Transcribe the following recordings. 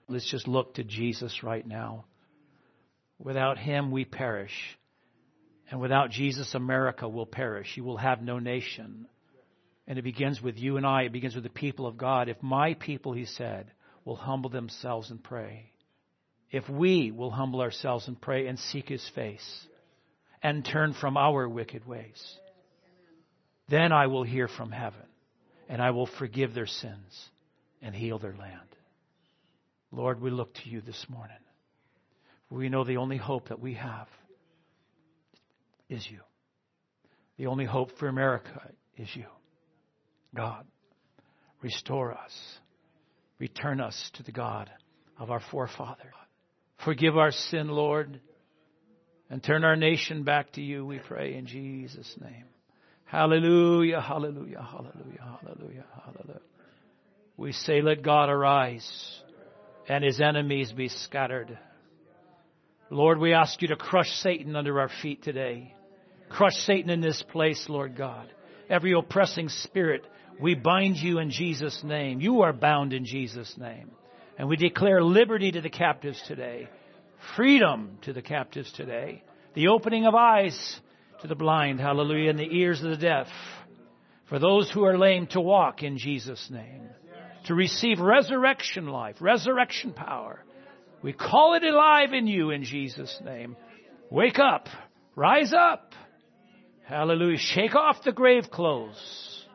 Let's just look to Jesus right now. Without Him, we perish. And without Jesus, America will perish. You will have no nation. And it begins with you and I. It begins with the people of God. If my people, He said, will humble themselves and pray. If we will humble ourselves and pray and seek His face and turn from our wicked ways, then I will hear from heaven and I will forgive their sins and heal their land. Lord, we look to You this morning. We know the only hope that we have is You. The only hope for America is You. God, restore us. Return us to the God of our forefathers. Forgive our sin, Lord, and turn our nation back to You, we pray in Jesus' name. Hallelujah, hallelujah, hallelujah, hallelujah, hallelujah. We say, let God arise and His enemies be scattered. Lord, we ask You to crush Satan under our feet today. Crush Satan in this place, Lord God. Every oppressing spirit, we bind You in Jesus' name. You are bound in Jesus' name. And we declare liberty to the captives today. Freedom to the captives today. The opening of eyes to the blind, hallelujah, and the ears of the deaf. For those who are lame to walk in Jesus' name. To receive resurrection life, resurrection power. We call it alive in You in Jesus' name. Wake up. Rise up. Hallelujah. Shake off the grave clothes.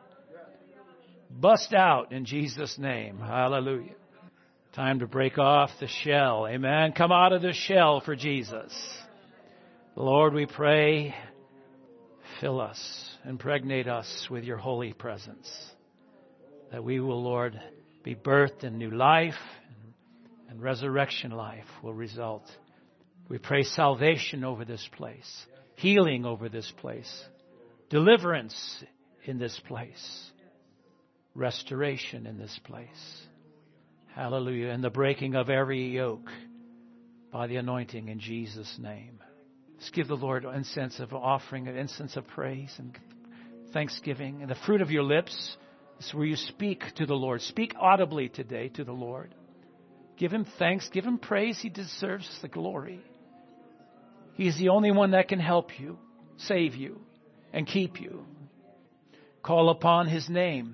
Bust out in Jesus' name. Hallelujah. Time to break off the shell. Amen. Come out of the shell for Jesus. Lord, we pray, fill us, impregnate us with Your holy presence. That we will, Lord, be birthed in new life and resurrection life will result. We pray salvation over this place, healing over this place, deliverance in this place, restoration in this place. Hallelujah. And the breaking of every yoke by the anointing in Jesus' name. Let's give the Lord incense of offering, an incense of praise and thanksgiving. And the fruit of your lips is where you speak to the Lord. Speak audibly today to the Lord. Give Him thanks. Give Him praise. He deserves the glory. He's the only one that can help you, save you, and keep you. Call upon His name.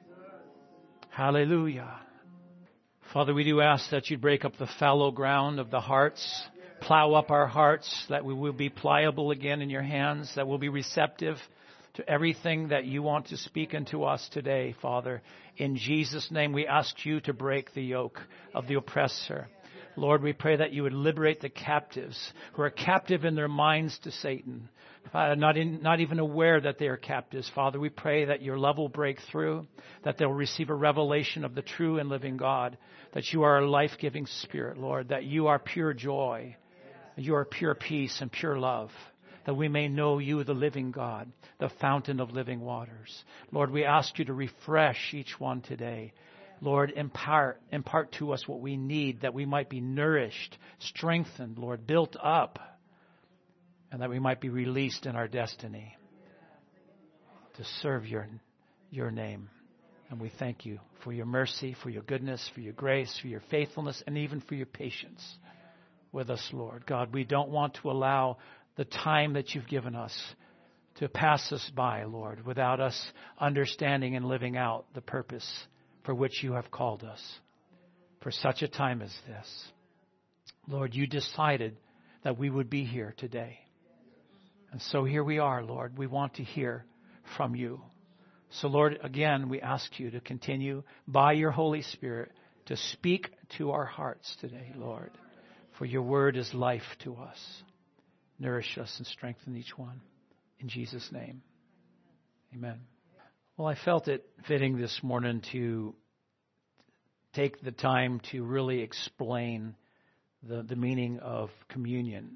Hallelujah. Father, we do ask that You'd break up the fallow ground of the hearts, plow up our hearts, that we will be pliable again in Your hands, that we'll be receptive to everything that You want to speak into us today, Father. In Jesus' name, we ask You to break the yoke of the oppressor. Lord, we pray that You would liberate the captives who are captive in their minds to Satan, not even aware that they are captives. Father, we pray that Your love will break through, that they'll receive a revelation of the true and living God, that You are a life-giving Spirit, Lord, that You are pure joy, You are pure peace and pure love, that we may know You, the living God, the fountain of living waters. Lord, we ask You to refresh each one today. Lord, impart to us what we need, that we might be nourished, strengthened, Lord, built up, and that we might be released in our destiny to serve Your name. And we thank You for Your mercy, for Your goodness, for Your grace, for Your faithfulness, and even for Your patience with us, Lord. God, we don't want to allow the time that You've given us to pass us by, Lord, without us understanding and living out the purpose for which You have called us for such a time as this. Lord, You decided that we would be here today. And so here we are, Lord. We want to hear from You. So, Lord, again, we ask You to continue by Your Holy Spirit to speak to our hearts today, Lord. For Your word is life to us. Nourish us and strengthen each one. In Jesus' name, amen. Well, I felt it fitting this morning to take the time to really explain the meaning of communion.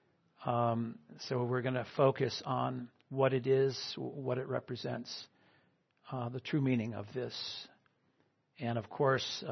So we're going to focus on what it is, what it represents, the true meaning of this. And of course,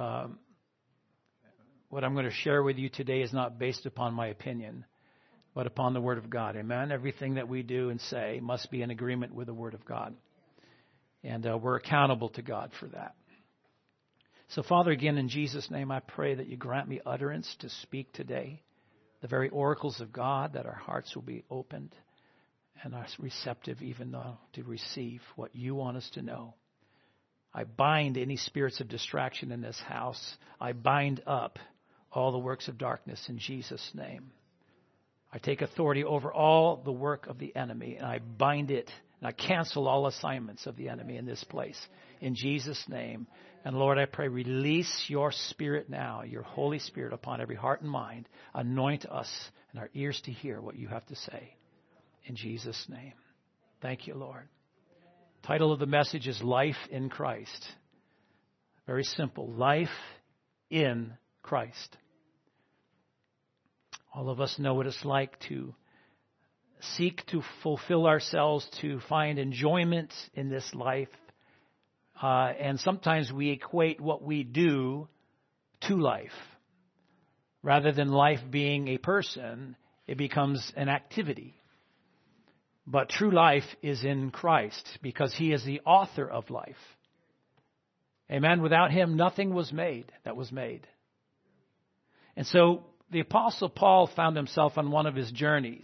what I'm going to share with you today is not based upon my opinion, but upon the Word of God. Amen? Everything that we do and say must be in agreement with the Word of God. And we're accountable to God for that. So, Father, again, in Jesus' name, I pray that you grant me utterance to speak today, the very oracles of God, that our hearts will be opened and are receptive even though to receive what you want us to know. I bind any spirits of distraction in this house. I bind up all the works of darkness in Jesus' name. I take authority over all the work of the enemy, and I bind it, and I cancel all assignments of the enemy in this place in Jesus' name. And Lord, I pray, release your Spirit now, your Holy Spirit upon every heart and mind. Anoint us and our ears to hear what you have to say. In Jesus' name. Thank you, Lord. Title of the message is Life in Christ. Very simple. Life in Christ. All of us know what it's like to seek to fulfill ourselves, to find enjoyment in this life. And sometimes we equate what we do to life. Rather than life being a person, it becomes an activity. But true life is in Christ because he is the author of life. Amen. Without him, nothing was made that was made. And so the Apostle Paul found himself on one of his journeys.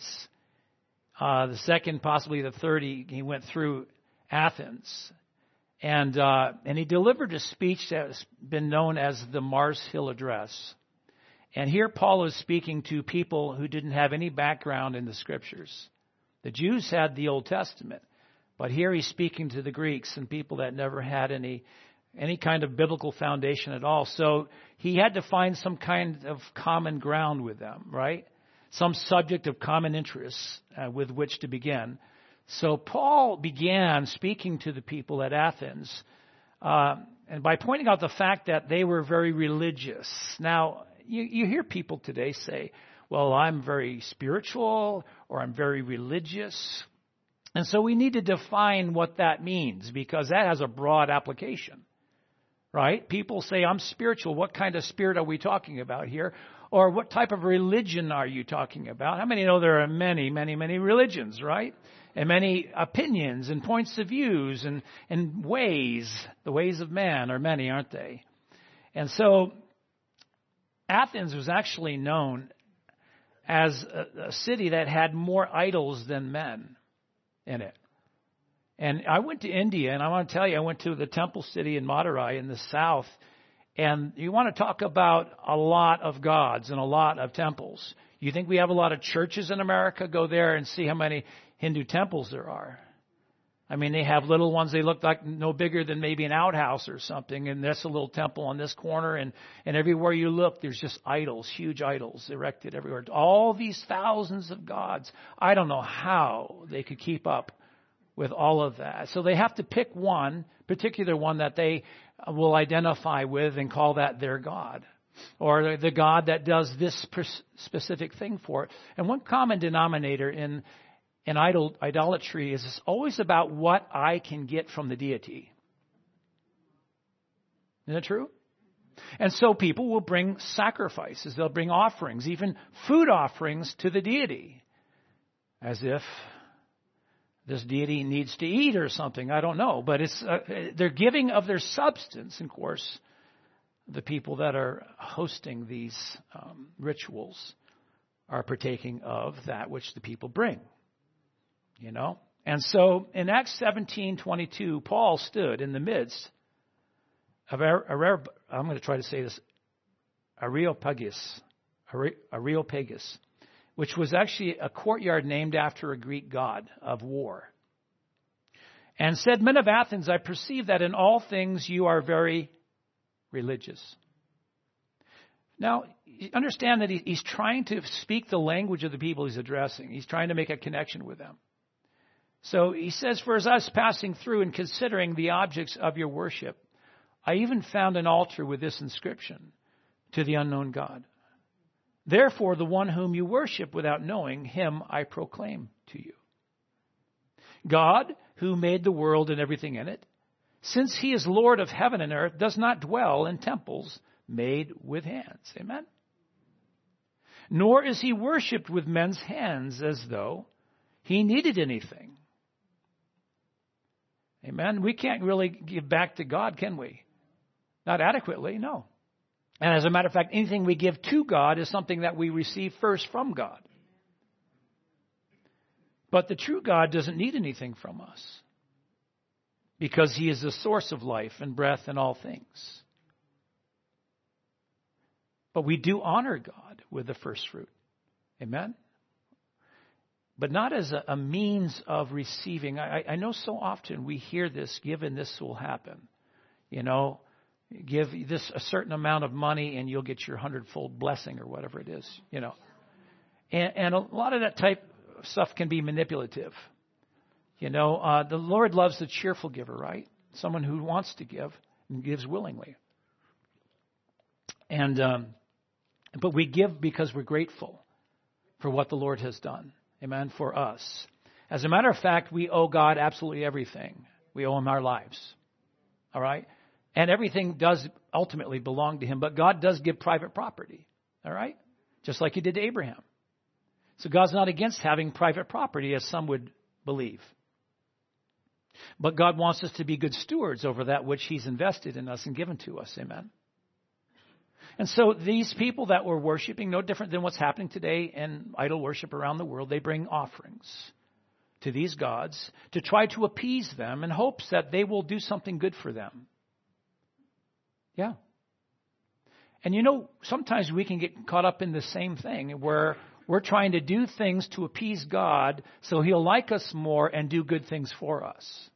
The second, possibly the third, he went through Athens. And he delivered a speech that has been known as the Mars Hill Address. And here Paul is speaking to people who didn't have any background in the Scriptures. The Jews had the Old Testament, but here he's speaking to the Greeks and people that never had any kind of biblical foundation at all. So he had to find some kind of common ground with them, right? Some subject of common interest with which to begin. So Paul began speaking to the people at Athens, and by pointing out the fact that they were very religious. Now, you hear people today say, well, I'm very spiritual or I'm very religious. And so we need to define what that means because that has a broad application, right? People say, I'm spiritual. What kind of spirit are we talking about here? Or what type of religion are you talking about? How many know there are many, many, many religions, right? And many opinions and points of views and ways. The ways of man are many, aren't they? And so Athens was actually known as a city that had more idols than men in it. And I went to India, and I want to tell you, I went to the temple city in Madurai in the south, and you want to talk about a lot of gods and a lot of temples. You think we have a lot of churches in America? Go there and see how many Hindu temples there are. I mean, they have little ones. They look like no bigger than maybe an outhouse or something. And that's a little temple on this corner. And everywhere you look, there's just idols, huge idols erected everywhere. All these thousands of gods. I don't know how they could keep up with all of that. So they have to pick one, particular one that they will identify with and call that their God. Or the God that does this specific thing for it. And one common denominator in idolatry is always about what I can get from the deity. Isn't that true? And so people will bring sacrifices. They'll bring offerings, even food offerings to the deity. As if this deity needs to eat or something. I don't know. But they're giving of their substance. And of course, the people that are hosting these rituals are partaking of that which the people bring. You know? And so in Acts 17:22, Paul stood in the midst of I'm going to try to say this, Areopagus, which was actually a courtyard named after a Greek god of war. And said, Men of Athens, I perceive that in all things you are very religious. Now, understand that he's trying to speak the language of the people he's addressing. He's trying to make a connection with them. So he says, For as I was passing through and considering the objects of your worship, I even found an altar with this inscription, to the unknown God. Therefore, the one whom you worship without knowing, him I proclaim to you. God, who made the world and everything in it, since he is Lord of heaven and earth, does not dwell in temples made with hands. Amen? Nor is he worshipped with men's hands as though he needed anything. Amen? We can't really give back to God, can we? Not adequately, no. And as a matter of fact, anything we give to God is something that we receive first from God. But the true God doesn't need anything from us because He is the source of life and breath and all things. But we do honor God with the first fruit. Amen? But not as a means of receiving. I know so often we hear this, give and this will happen. You know, give this a certain amount of money and you'll get your 100-fold blessing or whatever it is, you know. And a lot of that type of stuff can be manipulative. You know, the Lord loves the cheerful giver, right? Someone who wants to give and gives willingly. And but we give because we're grateful for what the Lord has done. Amen, for us. As a matter of fact, we owe God absolutely everything. We owe Him our lives. All right? And everything does ultimately belong to Him. But God does give private property. All right? Just like He did to Abraham. So God's not against having private property, as some would believe. But God wants us to be good stewards over that which He's invested in us and given to us. Amen? And so these people that were worshiping, no different than what's happening today in idol worship around the world, they bring offerings to these gods to try to appease them in hopes that they will do something good for them. Yeah. And you know, sometimes we can get caught up in the same thing where we're trying to do things to appease God so He'll like us more and do good things for us.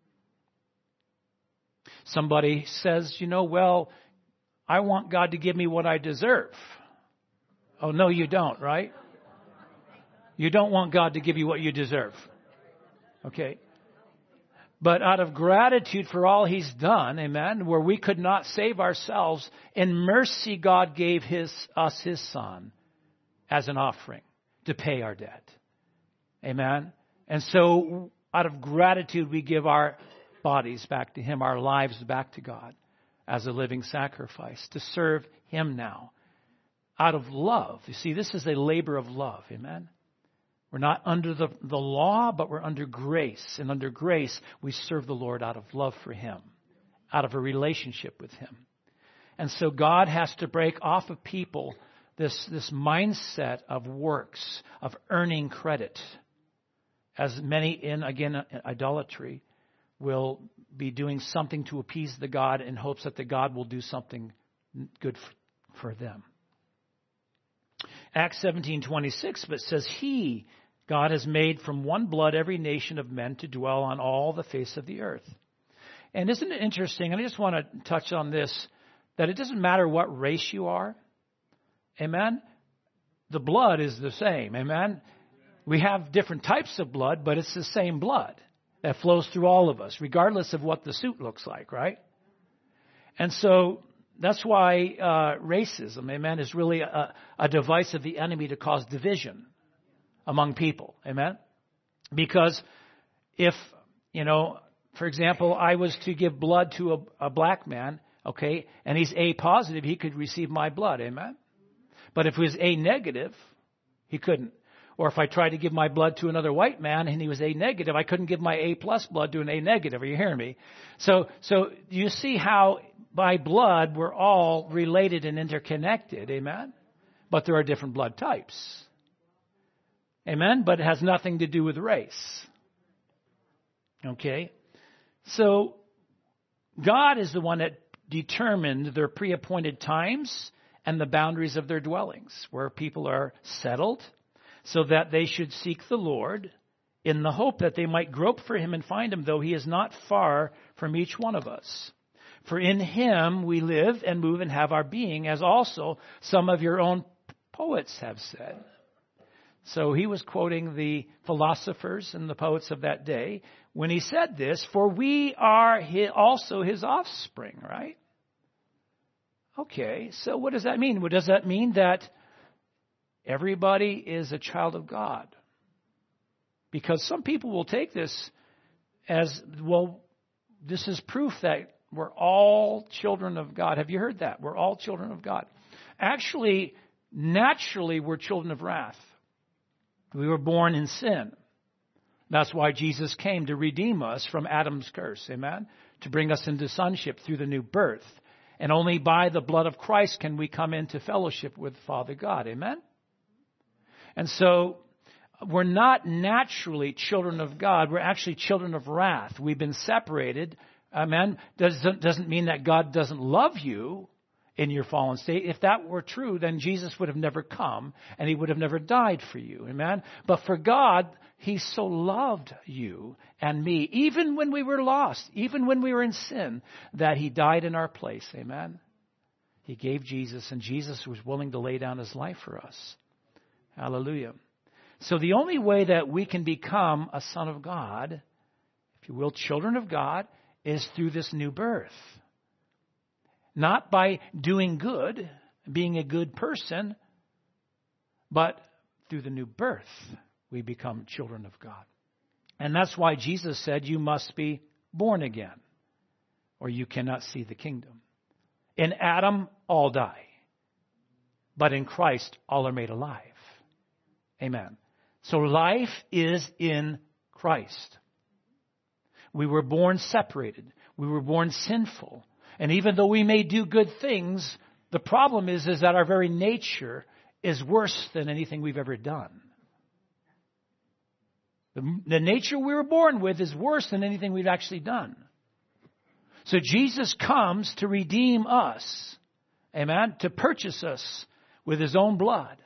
Somebody says, you know, well, I want God to give me what I deserve. Oh, no, you don't, right? You don't want God to give you what you deserve. Okay. But out of gratitude for all He's done, amen, where we could not save ourselves, in mercy God gave us His Son as an offering to pay our debt. Amen. And so out of gratitude we give our bodies back to Him, our lives back to God as a living sacrifice to serve Him now. Out of love. You see, this is a labor of love. Amen. We're not under the law, but we're under grace. And under grace, we serve the Lord out of love for Him, out of a relationship with Him. And so God has to break off of people this mindset of works, of earning credit. As many in, again, idolatry will be doing something to appease the God in hopes that the God will do something good for them. Acts 17:26, but says, He, God, has made from one blood every nation of men to dwell on all the face of the earth. And isn't it interesting, and I just want to touch on this, that it doesn't matter what race you are. Amen? The blood is the same. Amen? We have different types of blood, but it's the same blood that flows through all of us, regardless of what the suit looks like, right? And so that's why racism, amen, is really a device of the enemy to cause division among people, amen? Because if, you know, for example, I was to give blood to a black man, okay, and he's A positive, he could receive my blood, amen? But if he was A negative, he couldn't. Or if I tried to give my blood to another white man and he was A negative, I couldn't give my A plus blood to an A negative. Are you hearing me? So you see how by blood we're all related and interconnected. Amen? But there are different blood types. Amen? But it has nothing to do with race. Okay? So God is the one that determined their pre-appointed times and the boundaries of their dwellings, where people are settled, so that they should seek the Lord in the hope that they might grope for Him and find Him, though He is not far from each one of us. For in Him we live and move and have our being, as also some of your own poets have said. So he was quoting the philosophers and the poets of that day when he said this, for we are also His offspring, right? Okay, so what does that mean? What does that mean? That everybody is a child of God. Because some people will take this as, well, this is proof that we're all children of God. Have you heard that? We're all children of God. Actually, naturally, we're children of wrath. We were born in sin. That's why Jesus came to redeem us from Adam's curse. Amen? To bring us into sonship through the new birth. And only by the blood of Christ can we come into fellowship with Father God. Amen? And so we're not naturally children of God. We're actually children of wrath. We've been separated. Amen? Doesn't mean that God doesn't love you in your fallen state. If that were true, then Jesus would have never come and he would have never died for you. Amen? But for God, he so loved you and me, even when we were lost, even when we were in sin, that he died in our place. Amen? He gave Jesus, and Jesus was willing to lay down his life for us. Hallelujah. So the only way that we can become a son of God, if you will, children of God, is through this new birth. Not by doing good, being a good person, but through the new birth, we become children of God. And that's why Jesus said, you must be born again, or you cannot see the kingdom. In Adam, all die. But in Christ, all are made alive. Amen. So life is in Christ. We were born separated. We were born sinful. And even though we may do good things, the problem is that our very nature is worse than anything we've ever done. The nature we were born with is worse than anything we've actually done. So Jesus comes to redeem us. Amen? To purchase us with his own blood.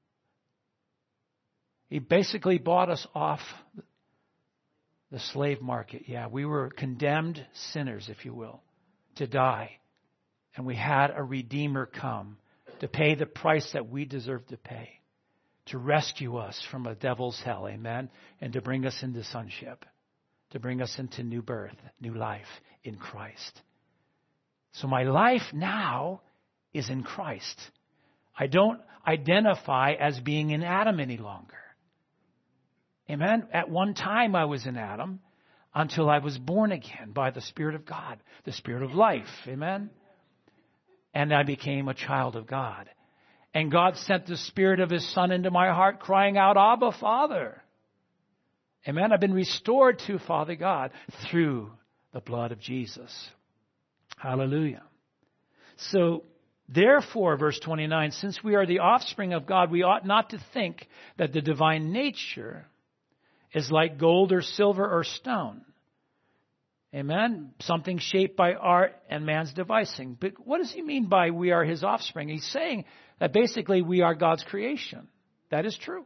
He basically bought us off the slave market. Yeah, we were condemned sinners, if you will, to die. And we had a Redeemer come to pay the price that we deserve to pay, to rescue us from a devil's hell, amen, and to bring us into sonship, to bring us into new birth, new life in Christ. So my life now is in Christ. I don't identify as being in Adam any longer. Amen. At one time I was in Adam until I was born again by the Spirit of God, the Spirit of life. Amen. And I became a child of God. And God sent the Spirit of his Son into my heart, crying out, Abba, Father. Amen. I've been restored to Father God through the blood of Jesus. Hallelujah. So, therefore, verse 29, since we are the offspring of God, we ought not to think that the divine nature is like gold or silver or stone. Amen? Something shaped by art and man's devising. But what does he mean by we are his offspring? He's saying that basically we are God's creation. That is true.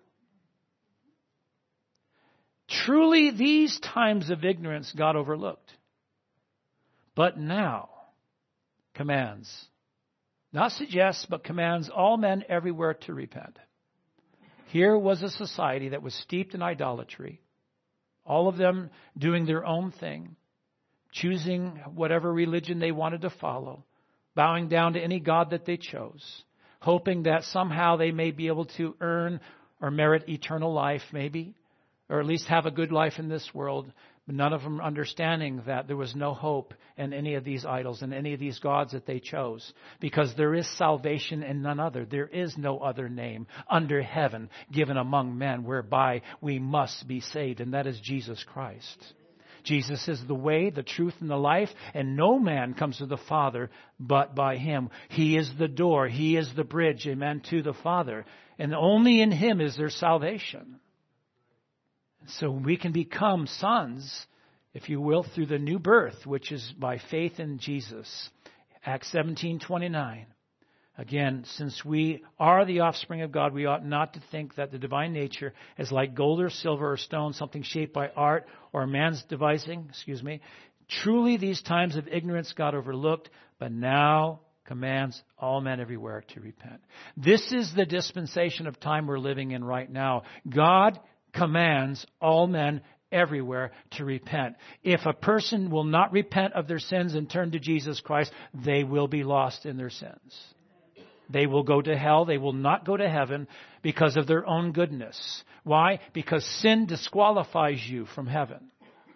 Truly, these times of ignorance God overlooked. But now commands, not suggests, but commands all men everywhere to repent. Here was a society that was steeped in idolatry. All of them doing their own thing, choosing whatever religion they wanted to follow, bowing down to any god that they chose, hoping that somehow they may be able to earn or merit eternal life maybe, or at least have a good life in this world. But none of them understanding that there was no hope in any of these idols and any of these gods that they chose. Because there is salvation in none other. There is no other name under heaven given among men whereby we must be saved. And that is Jesus Christ. Jesus is the way, the truth, and the life. And no man comes to the Father but by him. He is the door. He is the bridge, amen, to the Father. And only in him is there salvation. So we can become sons, if you will, through the new birth, which is by faith in Jesus. Acts 17:29. Again, since we are the offspring of God, we ought not to think that the divine nature is like gold or silver or stone, something shaped by art or man's devising. Truly, these times of ignorance God overlooked, but now commands all men everywhere to repent. This is the dispensation of time we're living in right now. God commands all men everywhere to repent. If a person will not repent of their sins and turn to Jesus Christ, they will be lost in their sins. They will go to hell. They will not go to heaven because of their own goodness. Why? Because sin disqualifies you from heaven.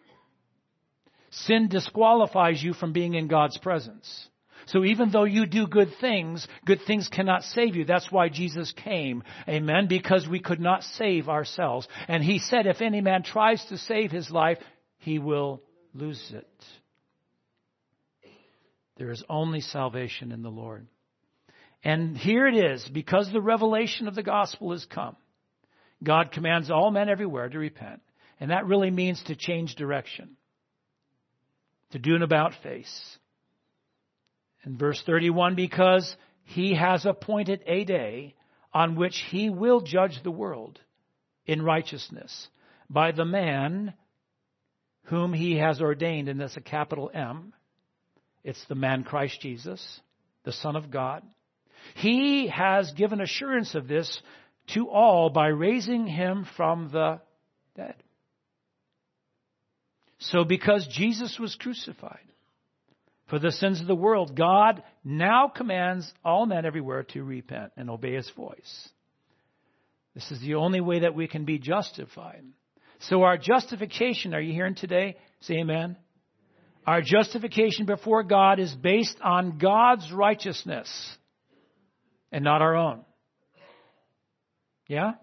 Sin disqualifies you from being in God's presence. So even though you do good things cannot save you. That's why Jesus came. Amen. Because we could not save ourselves. And he said, if any man tries to save his life, he will lose it. There is only salvation in the Lord. And here it is, because the revelation of the gospel has come. God commands all men everywhere to repent. And that really means to change direction. To do an about face. In verse 31, because He has appointed a day on which He will judge the world in righteousness by the man whom He has ordained, and that's a capital M. It's the man Christ Jesus, the Son of God. He has given assurance of this to all by raising Him from the dead. So because Jesus was crucified for the sins of the world, God now commands all men everywhere to repent and obey His voice. This is the only way that we can be justified. So our justification, are you hearing today? Say amen. Our justification before God is based on God's righteousness and not our own. Yeah?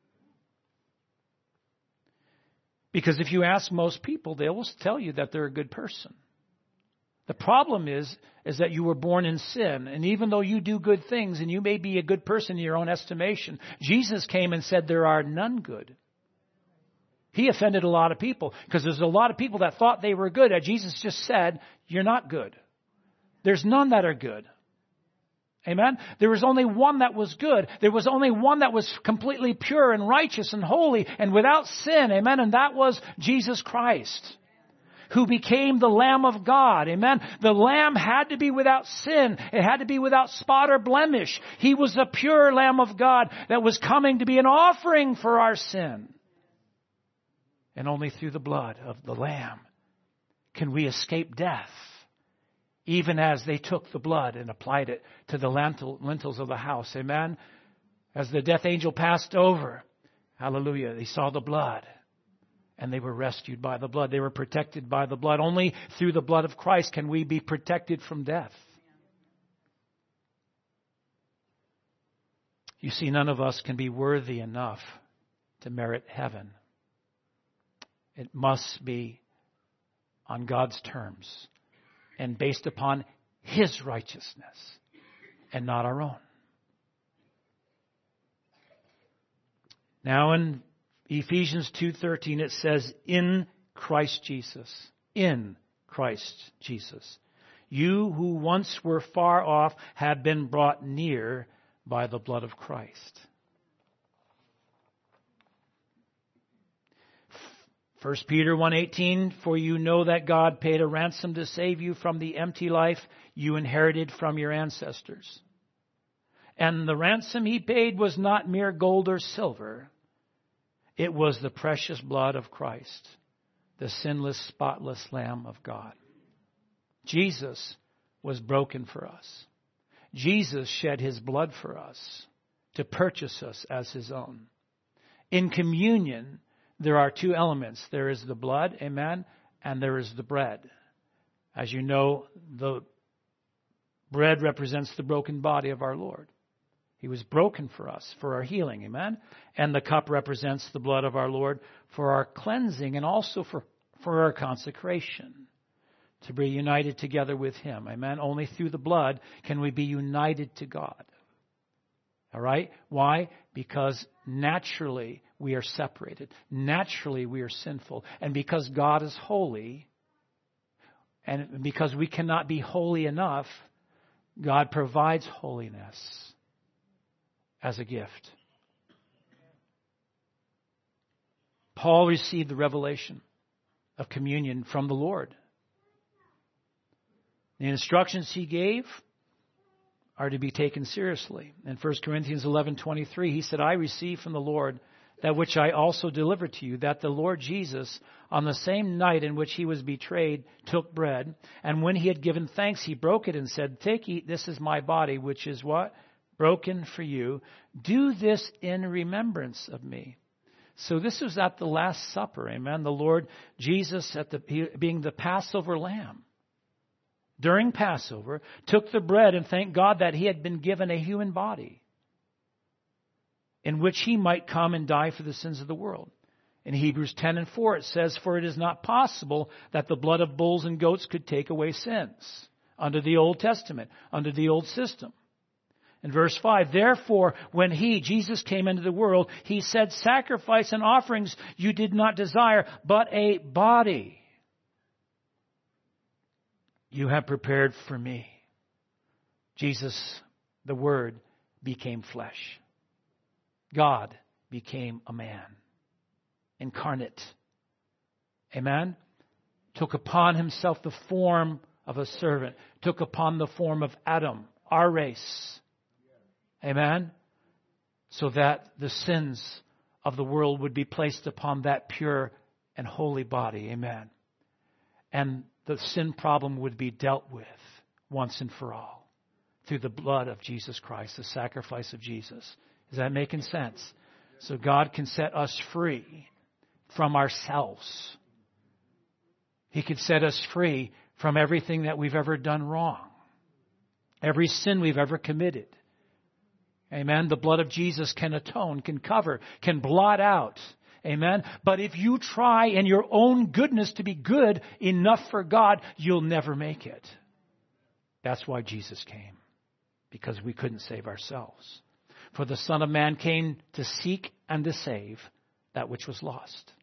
Because if you ask most people, they will tell you that they're a good person. The problem is that you were born in sin. And even though you do good things and you may be a good person in your own estimation, Jesus came and said there are none good. He offended a lot of people because there's a lot of people that thought they were good. And Jesus just said, you're not good. There's none that are good. Amen? There was only one that was good. There was only one that was completely pure and righteous and holy and without sin. Amen? And that was Jesus Christ, who became the Lamb of God. Amen? The Lamb had to be without sin. It had to be without spot or blemish. He was the pure Lamb of God that was coming to be an offering for our sin. And only through the blood of the Lamb can we escape death. Even as they took the blood and applied it to the lintels of the house. Amen? As the death angel passed over, hallelujah, they saw the blood. And they were rescued by the blood. They were protected by the blood. Only through the blood of Christ can we be protected from death. You see, none of us can be worthy enough to merit heaven. It must be on God's terms and based upon His righteousness and not our own. Now in Ephesians 2:13 it says, in Christ Jesus. In Christ Jesus. You who once were far off have been brought near by the blood of Christ. 1 Peter 1:18, for you know that God paid a ransom to save you from the empty life you inherited from your ancestors. And the ransom He paid was not mere gold or silver. It was the precious blood of Christ, the sinless, spotless Lamb of God. Jesus was broken for us. Jesus shed His blood for us to purchase us as His own. In communion, there are two elements. There is the blood, amen, and there is the bread. As you know, the bread represents the broken body of our Lord. He was broken for us, for our healing, amen? And the cup represents the blood of our Lord for our cleansing and also for our consecration, to be united together with Him, amen? Only through the blood can we be united to God. All right? Why? Because naturally we are separated. Naturally we are sinful. And because God is holy, and because we cannot be holy enough, God provides holiness as a gift. Paul received the revelation of communion from the Lord. The instructions he gave are to be taken seriously. In 1 Corinthians 11:23, he said, I received from the Lord that which I also delivered to you, that the Lord Jesus, on the same night in which He was betrayed, took bread, and when He had given thanks, He broke it and said, take, eat, this is my body, which is what? Broken for you. Do this in remembrance of me. So this was at the Last Supper, amen? The Lord Jesus, being the Passover lamb, during Passover, took the bread and thanked God that He had been given a human body in which He might come and die for the sins of the world. In Hebrews 10:4 it says, for it is not possible that the blood of bulls and goats could take away sins. under the Old Testament, under the old system. In verse 5, therefore, when Jesus came into the world, he said, sacrifice and offerings you did not desire, but a body you have prepared for me. Jesus, the Word, became flesh. God became a man, incarnate. Amen? Took upon himself the form of a servant, took upon the form of Adam, our race. Amen? So that the sins of the world would be placed upon that pure and holy body. Amen. And the sin problem would be dealt with once and for all through the blood of Jesus Christ, the sacrifice of Jesus. Is that making sense? So God can set us free from ourselves. He can set us free from everything that we've ever done wrong. Every sin we've ever committed. Amen. The blood of Jesus can atone, can cover, can blot out. Amen. But if you try in your own goodness to be good enough for God, you'll never make it. That's why Jesus came. Because we couldn't save ourselves. For the Son of Man came to seek and to save that which was lost.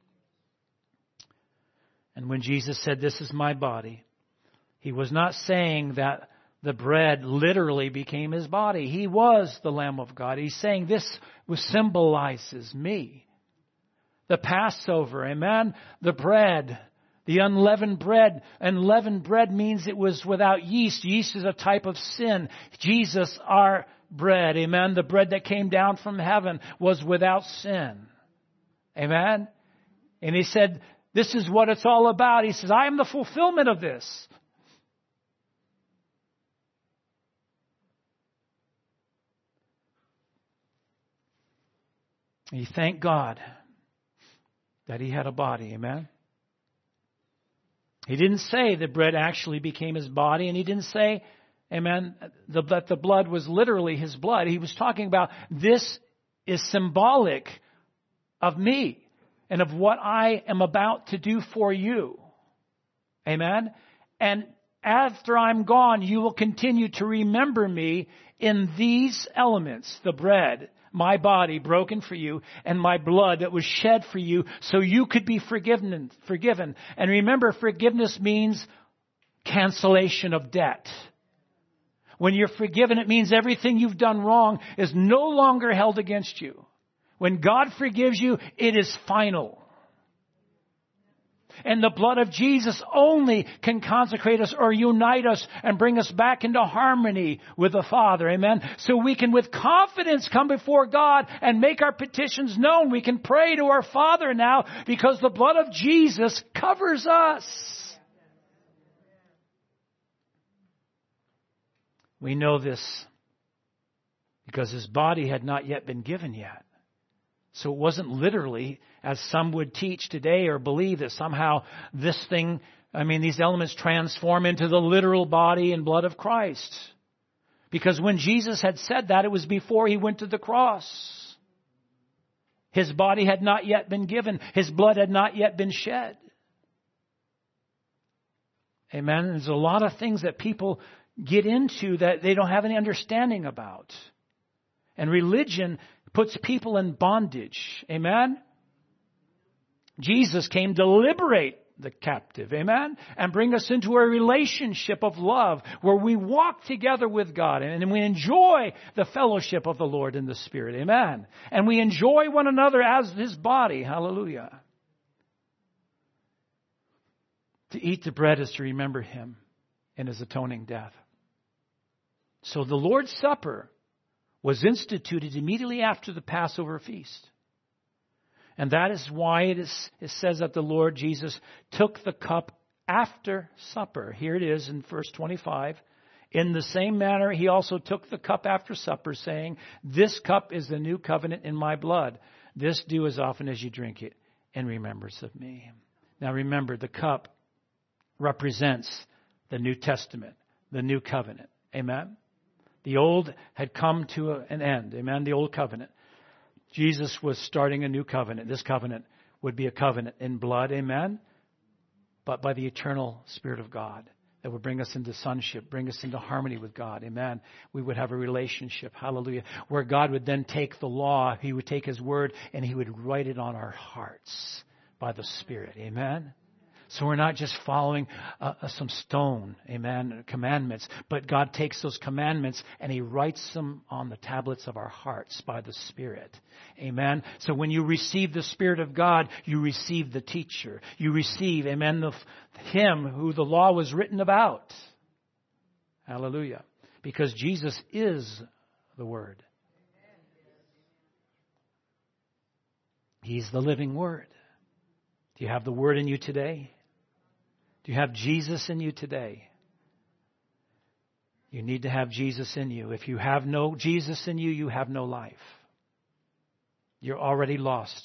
And when Jesus said, this is my body, he was not saying that the bread literally became his body. He was the Lamb of God. He's saying this symbolizes me. The Passover, amen? The bread, the unleavened bread. Unleavened bread means it was without yeast. Yeast is a type of sin. Jesus, our bread, amen? The bread that came down from heaven was without sin. Amen? And he said, this is what it's all about. He says, I am the fulfillment of this. And you thank God that he had a body. Amen? He didn't say the bread actually became his body. And he didn't say, amen, that the blood was literally his blood. He was talking about this is symbolic of me and of what I am about to do for you. Amen? And after I'm gone, you will continue to remember me in these elements, the bread, my body broken for you, and my blood that was shed for you so you could be forgiven. And remember, forgiveness means cancellation of debt. When you're forgiven, it means everything you've done wrong is no longer held against you. When God forgives you, it is final. And the blood of Jesus only can consecrate us or unite us and bring us back into harmony with the Father. Amen. So we can with confidence come before God and make our petitions known. We can pray to our Father now because the blood of Jesus covers us. We know this because his body had not yet been given yet. So it wasn't literally, as some would teach today or believe, that somehow these elements transform into the literal body and blood of Christ. Because when Jesus had said that, it was before he went to the cross. His body had not yet been given. His blood had not yet been shed. Amen. There's a lot of things that people get into that they don't have any understanding about. And religion puts people in bondage. Amen? Jesus came to liberate the captive. Amen? And bring us into a relationship of love where we walk together with God and we enjoy the fellowship of the Lord in the Spirit. Amen? And we enjoy one another as his body. Hallelujah. To eat the bread is to remember him in his atoning death. So the Lord's Supper was instituted immediately after the Passover feast. And that is why it says that the Lord Jesus took the cup after supper. Here it is in verse 25. In the same manner, he also took the cup after supper, saying, this cup is the new covenant in my blood. This do as often as you drink it in remembrance of me. Now remember, the cup represents the New Testament, the new covenant. Amen? The old had come to an end. Amen? The old covenant. Jesus was starting a new covenant. This covenant would be a covenant in blood. Amen? But by the eternal Spirit of God. that would bring us into sonship, bring us into harmony with God. Amen. We would have a relationship. Hallelujah. Where God would then take the law, He would take His word, and He would write it on our hearts by the Spirit. Amen. So we're not just following some stone, amen, commandments, but God takes those commandments and He writes them on the tablets of our hearts by the Spirit. Amen. So when you receive the Spirit of God, you receive the teacher. You receive, amen, Him who the law was written about. Hallelujah. Because Jesus is the Word. He's the living Word. Do you have the Word in you today? Do you have Jesus in you today? You need to have Jesus in you. If you have no Jesus in you, you have no life. You're already lost.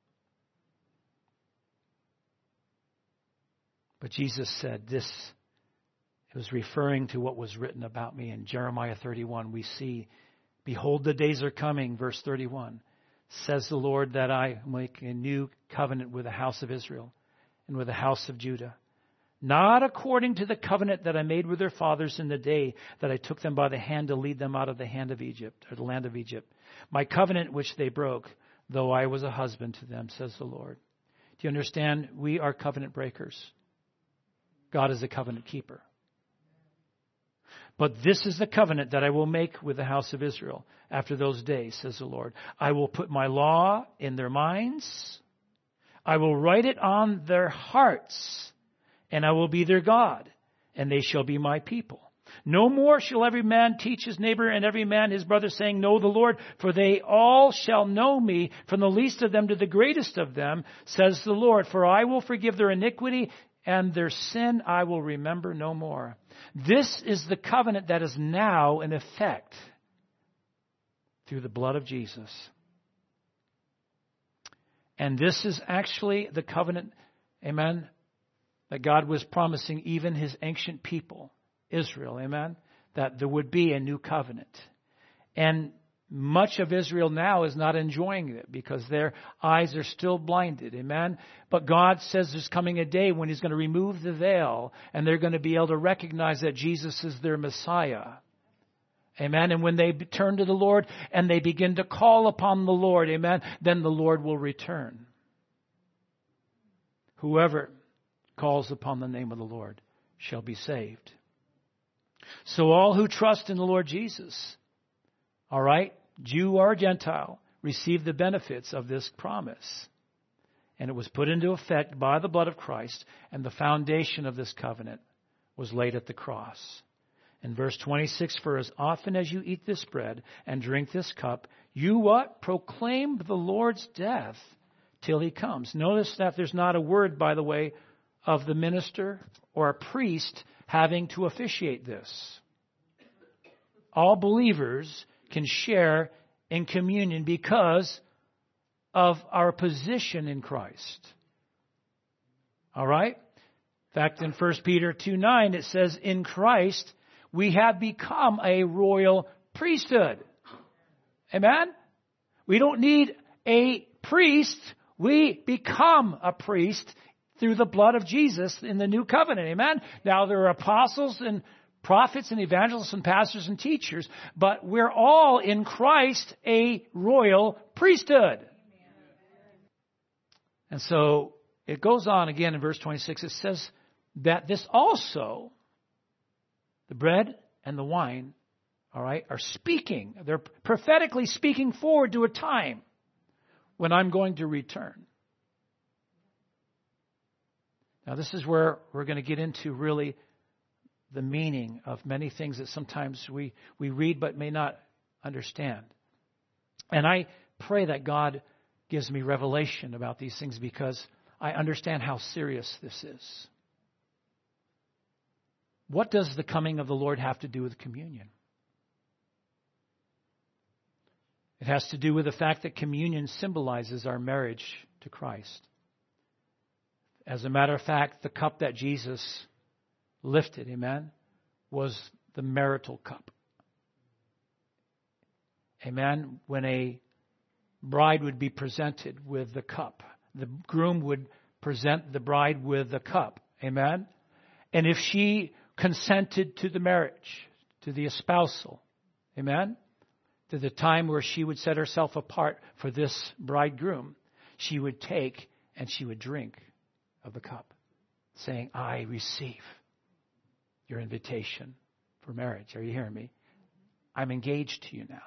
But Jesus said this. It was referring to what was written about me in Jeremiah 31. We see, behold, the days are coming, verse 31. Says the Lord, that I make a new covenant with the house of Israel and with the house of Judah. Not according to the covenant that I made with their fathers in the day that I took them by the hand to lead them out of the hand of Egypt, or the land of Egypt. My covenant which they broke, though I was a husband to them, says the Lord. Do you understand? We are covenant breakers. God is a covenant keeper. But this is the covenant that I will make with the house of Israel after those days, says the Lord. I will put my law in their minds. I will write it on their hearts. And I will be their God, and they shall be my people. No more shall every man teach his neighbor and every man his brother, saying, Know the Lord, for they all shall know me, from the least of them to the greatest of them, says the Lord. For I will forgive their iniquity, and their sin I will remember no more. This is the covenant that is now in effect through the blood of Jesus. And this is actually the covenant, amen, that God was promising even His ancient people, Israel, amen, that there would be a new covenant. And much of Israel now is not enjoying it because their eyes are still blinded, amen. But God says there's coming a day when He's going to remove the veil and they're going to be able to recognize that Jesus is their Messiah. Amen. And when they turn to the Lord and they begin to call upon the Lord, amen, then the Lord will return. Whoever calls upon the name of the Lord shall be saved. So all who trust in the Lord Jesus, all right, Jew or Gentile, receive the benefits of this promise. And it was put into effect by the blood of Christ, and the foundation of this covenant was laid at the cross. In verse 26, for as often as you eat this bread and drink this cup, you what? Proclaim the Lord's death till He comes. Notice that there's not a word, by the way, of the minister or a priest having to officiate this. All believers can share in communion because of our position in Christ. All right? In fact, in 1 Peter 2:9, it says, in Christ we have become a royal priesthood. Amen? We don't need a priest. We become a priest through the blood of Jesus in the new covenant. Amen? Now, there are apostles and prophets and evangelists and pastors and teachers, but we're all in Christ a royal priesthood. And so it goes on again in verse 26. It says that this also, the bread and the wine, all right, are speaking. They're prophetically speaking forward to a time when I'm going to return. Now, this is where we're going to get into really the meaning of many things that sometimes we read but may not understand. And I pray that God gives me revelation about these things because I understand how serious this is. What does the coming of the Lord have to do with communion? It has to do with the fact that communion symbolizes our marriage to Christ. As a matter of fact, the cup that Jesus lifted, amen, was the marital cup. Amen. When a bride would be presented with the cup, the groom would present the bride with the cup. Amen. And if she consented to the marriage, to the espousal. Amen? To the time where she would set herself apart for this bridegroom, she would take and she would drink of the cup, saying, I receive your invitation for marriage. Are you hearing me? I'm engaged to you now.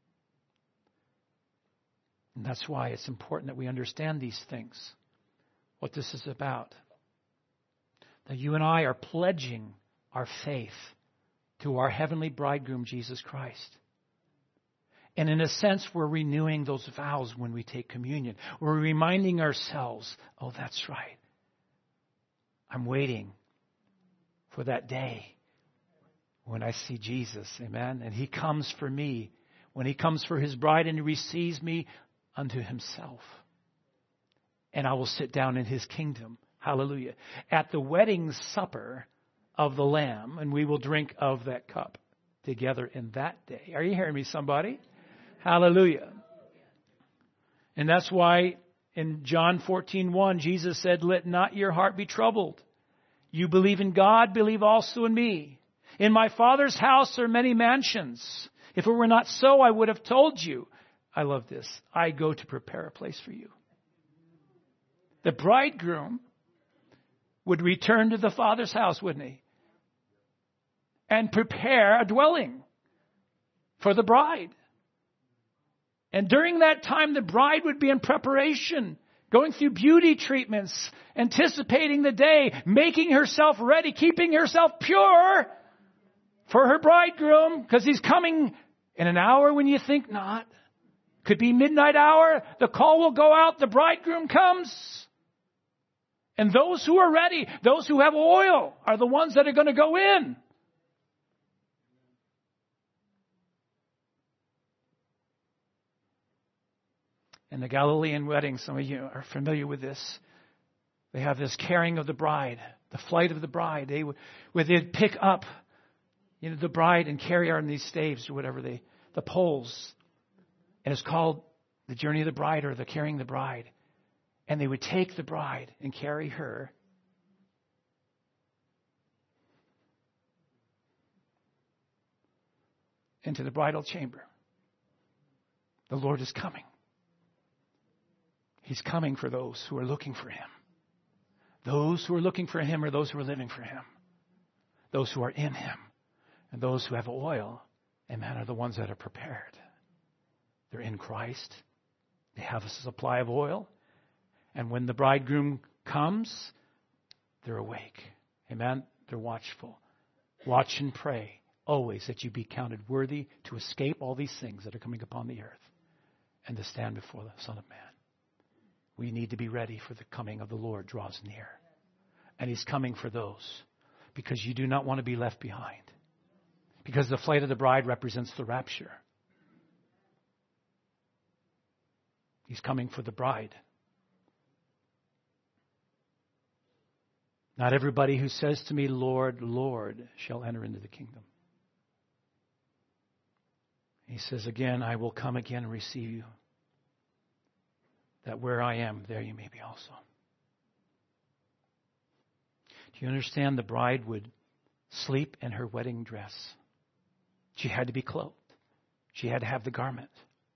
And that's why it's important that we understand these things, what this is about. That you and I are pledging our faith to our heavenly bridegroom, Jesus Christ. And in a sense, we're renewing those vows when we take communion. We're reminding ourselves, oh, that's right. I'm waiting for that day when I see Jesus. Amen. And He comes for me. When He comes for His bride and He receives me unto Himself. And I will sit down in His kingdom. Hallelujah. At the wedding supper of the Lamb, and we will drink of that cup together in that day. Are you hearing me, somebody? Hallelujah. And that's why in John 14:1, Jesus said, let not your heart be troubled. You believe in God, believe also in me. In my Father's house are many mansions. If it were not so, I would have told you. I love this. I go to prepare a place for you. The bridegroom would return to the Father's house, wouldn't he? And prepare a dwelling for the bride. And during that time, the bride would be in preparation, going through beauty treatments, anticipating the day, making herself ready, keeping herself pure for her bridegroom, because he's coming in an hour when you think not. Could be midnight hour. The call will go out. The bridegroom comes. And those who are ready, those who have oil, are the ones that are going to go in. In the Galilean wedding, some of you are familiar with this. They have this carrying of the bride, the flight of the bride. They'd pick up, the bride and carry her on these staves or whatever, the poles. And it's called the journey of the bride or the carrying the bride. And they would take the bride and carry her into the bridal chamber. The Lord is coming. He's coming for those who are looking for Him. Those who are looking for Him are those who are living for Him. Those who are in Him. And those who have oil, amen, are the ones that are prepared. They're in Christ. They have a supply of oil. And when the bridegroom comes, they're awake. Amen? They're watchful. Watch and pray always that you be counted worthy to escape all these things that are coming upon the earth and to stand before the Son of Man. We need to be ready for the coming of the Lord draws near. And He's coming for those because you do not want to be left behind. Because the flight of the bride represents the rapture. He's coming for the bride. Not everybody who says to me, Lord, Lord, shall enter into the kingdom. He says again, I will come again and receive you, that where I am, there you may be also. Do you understand? The bride would sleep in her wedding dress. She had to be clothed. She had to have the garment.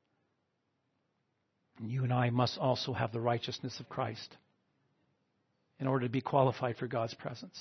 And you and I must also have the righteousness of Christ in order to be qualified for God's presence.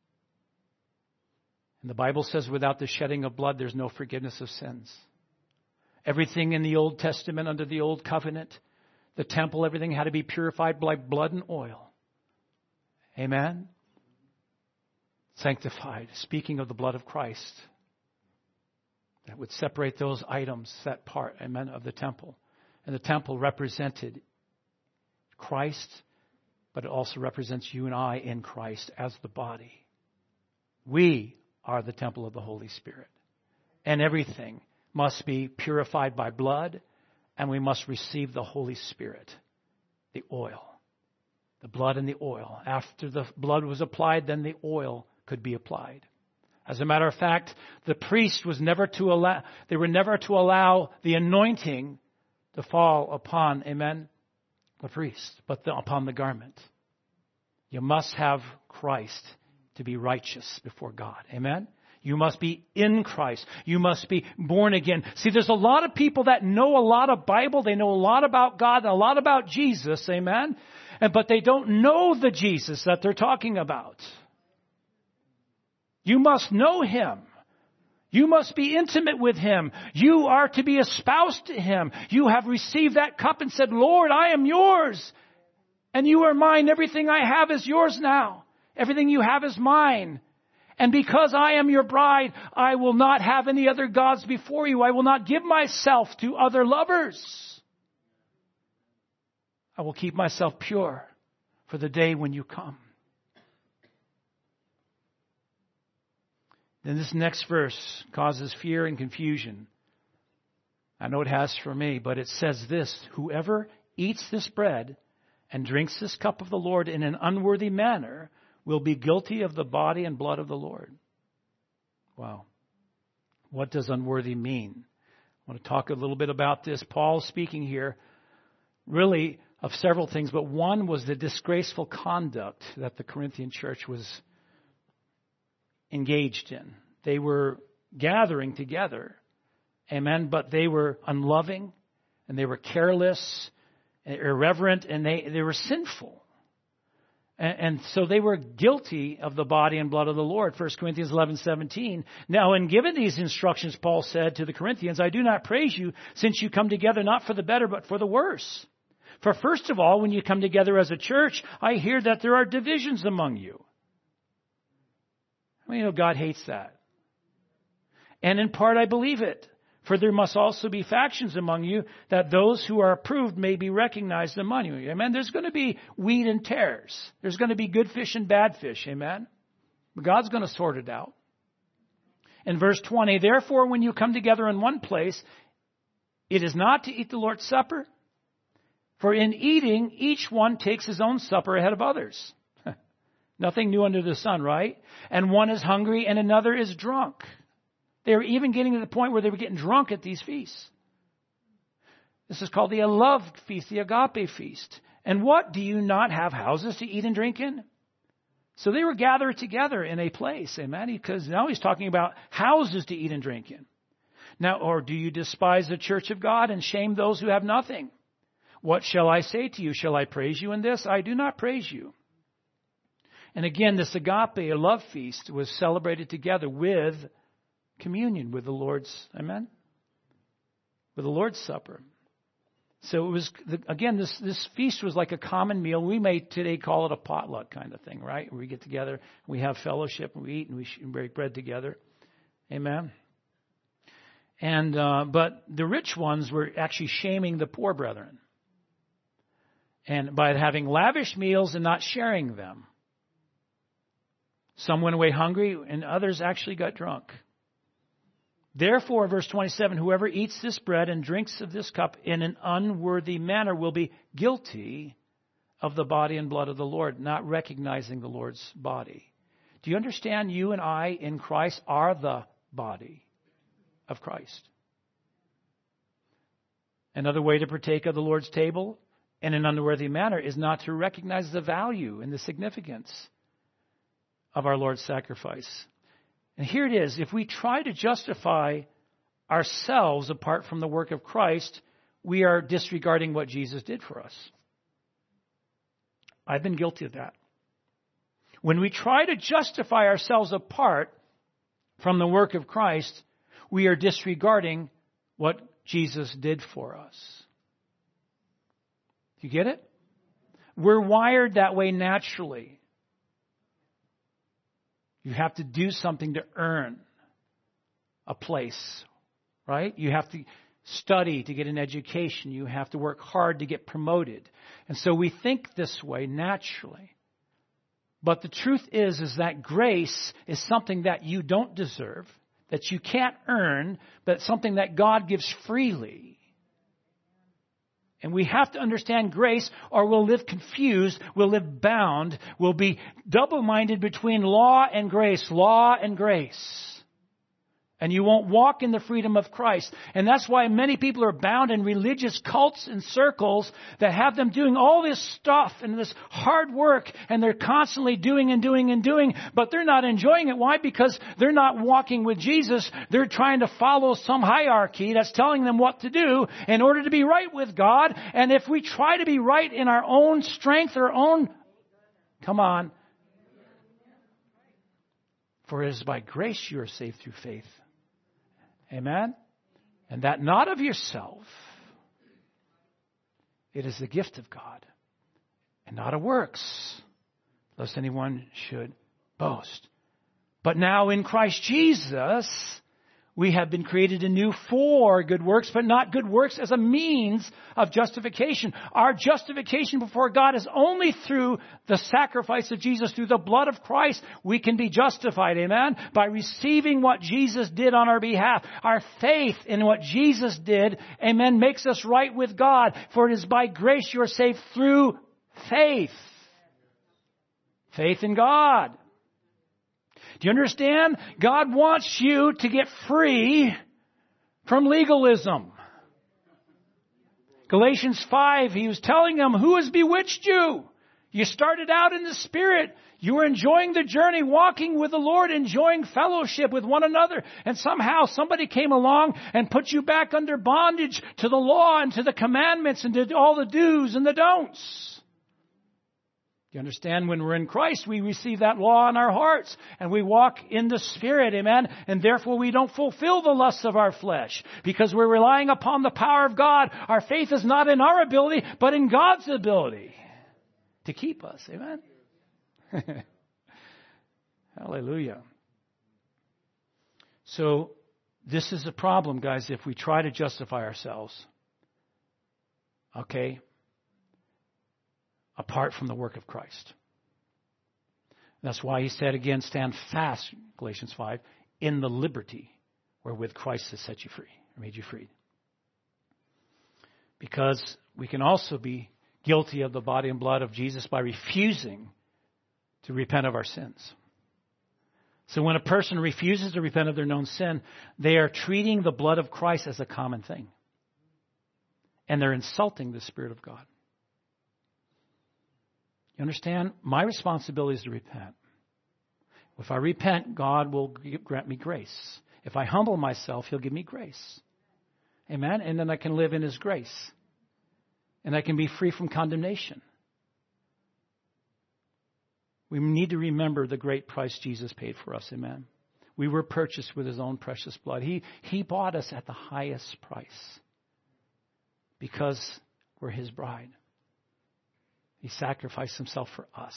And the Bible says without the shedding of blood, there's no forgiveness of sins. Everything in the Old Testament under the Old Covenant, the temple, everything had to be purified by blood and oil. Amen? Sanctified. Speaking of the blood of Christ, that would separate those items, that part, amen, of the temple. And the temple represented Christ, but it also represents you and I in Christ as the body. We are the temple of the Holy Spirit. And everything must be purified by blood, and we must receive the Holy Spirit, the oil, the blood and the oil. After the blood was applied, then the oil could be applied. As a matter of fact, the priest was never to allow, they were never to allow the anointing to fall upon, amen, the priest, but upon the garment. You must have Christ to be righteous before God. Amen? You must be in Christ. You must be born again. See, there's a lot of people that know a lot of Bible. They know a lot about God and a lot about Jesus. Amen? But they don't know the Jesus that they're talking about. You must know Him. You must be intimate with Him. You are to be espoused to Him. You have received that cup and said, Lord, I am yours. And you are mine. Everything I have is yours now. Everything you have is mine. And because I am your bride, I will not have any other gods before you. I will not give myself to other lovers. I will keep myself pure for the day when you come. Then this next verse causes fear and confusion. I know it has for me, but it says this: whoever eats this bread and drinks this cup of the Lord in an unworthy manner will be guilty of the body and blood of the Lord. Wow. What does unworthy mean? I want to talk a little bit about this. Paul's speaking here really of several things, but one was the disgraceful conduct that the Corinthian church was engaged in. They were gathering together, amen, but they were unloving, and they were careless, and irreverent, and they were sinful. And so they were guilty of the body and blood of the Lord. 1 Corinthians 11:17. Now, in giving these instructions, Paul said to the Corinthians, I do not praise you, since you come together not for the better, but for the worse. For first of all, when you come together as a church, I hear that there are divisions among you. Well, you know, God hates that. And in part, I believe it. For there must also be factions among you, that those who are approved may be recognized among you. Amen. There's going to be wheat and tares. There's going to be good fish and bad fish. Amen. But God's going to sort it out. In verse 20, therefore, when you come together in one place, it is not to eat the Lord's Supper. For in eating, each one takes his own supper ahead of others. Nothing new under the sun, right? And one is hungry and another is drunk. They were even getting to the point where they were getting drunk at these feasts. This is called the love feast, the agape feast. And what? Do you not have houses to eat and drink in? So they were gathered together in a place, amen? Because now he's talking about houses to eat and drink in. Now, or do you despise the church of God and shame those who have nothing? What shall I say to you? Shall I praise you in this? I do not praise you. And again, this agape, a love feast, was celebrated together with communion, with the Lord's, amen? With the Lord's Supper. So it was, again, this feast was like a common meal. We may today call it a potluck kind of thing, right? We get together, we have fellowship, and we eat, and we break bread together. Amen? And but the rich ones were actually shaming the poor brethren, and by having lavish meals and not sharing them. Some went away hungry, and others actually got drunk. Therefore, verse 27, whoever eats this bread and drinks of this cup in an unworthy manner will be guilty of the body and blood of the Lord, not recognizing the Lord's body. Do you understand? You and I in Christ are the body of Christ. Another way to partake of the Lord's table in an unworthy manner is not to recognize the value and the significance of our Lord's sacrifice. And here it is. If we try to justify ourselves apart from the work of Christ, we are disregarding what Jesus did for us. I've been guilty of that. When we try to justify ourselves apart from the work of Christ, we are disregarding what Jesus did for us. You get it? We're wired that way naturally. You have to do something to earn a place, right? You have to study to get an education. You have to work hard to get promoted. And so we think this way naturally. But the truth is that grace is something that you don't deserve, that you can't earn, but something that God gives freely. And we have to understand grace, or we'll live confused, we'll live bound, we'll be double-minded between law and grace, And you won't walk in the freedom of Christ. And that's why many people are bound in religious cults and circles that have them doing all this stuff and this hard work, and they're constantly doing and doing and doing, but they're not enjoying it. Why? Because they're not walking with Jesus. They're trying to follow some hierarchy that's telling them what to do in order to be right with God. And if we try to be right in our own strength, our own... Come on. For it is by grace you are saved through faith. Amen? And that not of yourself. It is the gift of God. And not of works, lest anyone should boast. But now in Christ Jesus, we have been created anew for good works, but not good works as a means of justification. Our justification before God is only through the sacrifice of Jesus, through the blood of Christ. We can be justified, amen, by receiving what Jesus did on our behalf. Our faith in what Jesus did, amen, makes us right with God. For it is by grace you are saved through faith. Faith in God. Do you understand? God wants you to get free from legalism. Galatians 5, he was telling them, who has bewitched you? You started out in the Spirit. You were enjoying the journey, walking with the Lord, enjoying fellowship with one another. And somehow somebody came along and put you back under bondage to the law and to the commandments and to all the do's and the don'ts. You understand, when we're in Christ, we receive that law in our hearts and we walk in the Spirit, amen? And therefore we don't fulfill the lusts of our flesh because we're relying upon the power of God. Our faith is not in our ability, but in God's ability to keep us, amen? Hallelujah. So this is a problem, guys, if we try to justify ourselves, okay, apart from the work of Christ. That's why he said again, stand fast, Galatians 5, in the liberty wherewith Christ has set you free, or made you free. Because we can also be guilty of the body and blood of Jesus by refusing to repent of our sins. So when a person refuses to repent of their known sin, they are treating the blood of Christ as a common thing. And they're insulting the Spirit of God. You understand? My responsibility is to repent. If I repent, God will grant me grace. If I humble myself, He'll give me grace. Amen? And then I can live in His grace. And I can be free from condemnation. We need to remember the great price Jesus paid for us. Amen? We were purchased with His own precious blood. He bought us at the highest price because we're His bride. He sacrificed Himself for us.